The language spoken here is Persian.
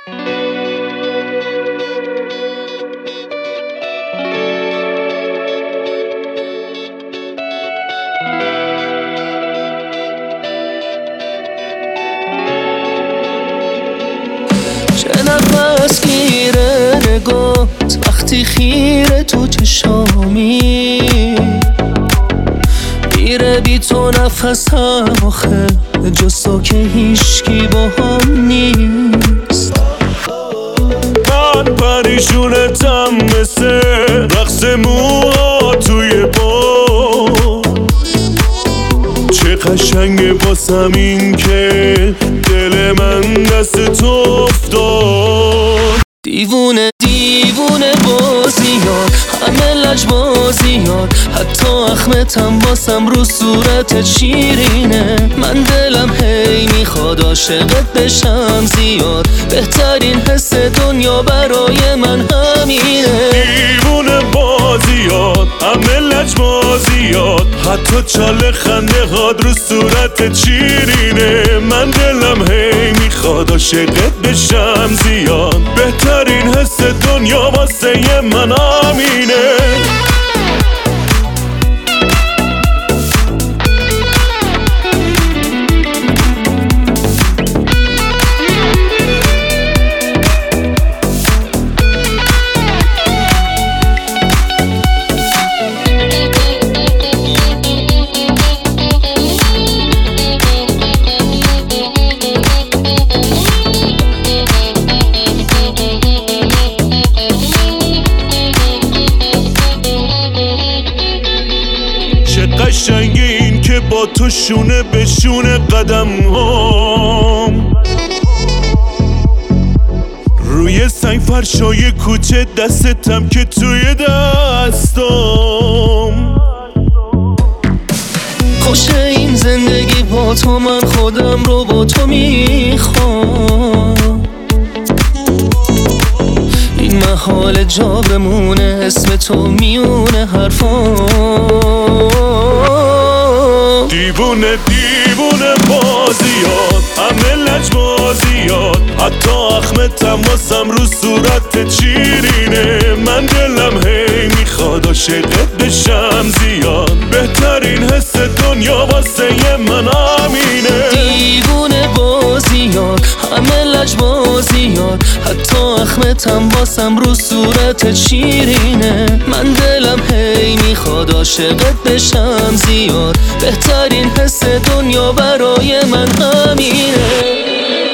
چه نفس گیره نگات وقتی خیره تو چشامی، میره بی تو نفسم آخه جز تو که هیچکی با هم نیست. من پریشونتم مثل رقص موها توی باد، چه قشنگه واسم این که دل من دست تو افتاد. دیوونه دیوونه بازیات، همه لجبازیات، حتی اخمتم باسم رو صورتت شیرینه. من دلم هی میخواد عاشقت بشم زیاد، بهترین حس دنیا برای من همینه. دیوونه بازیات، همه لجبازیات، حتی چاله خنده هاد رو صورتت شیرینه. من دلم هی میخواد عاشقت بشم زیاد، بهترین حس دنیا واسه من همینه. قشنگه این که با تو شونه به شونه قدم هم، روی سنگ فرشای کوچه دستتم که توی دستم. خوشه این زندگی با تو، من خودم رو با تو میخوام. این محال جا بمونه اسم تو میونه حرفام. دیوونه دیوونه بازیات، همه لجبازیات، حتی اخمتم واسم رو صورتت شیرینه. من دلم هی میخواد عاشقت بشم زیاد، بهترین حس دنیا واسه من همینه. دیوونه بازیات، همه لجبازیات، حتی اخمتم باسم رو صورتت شیرینه. من دلم هی میخواد عاشقت بشم زیاد، بهترین حس دنیا برای من همینه.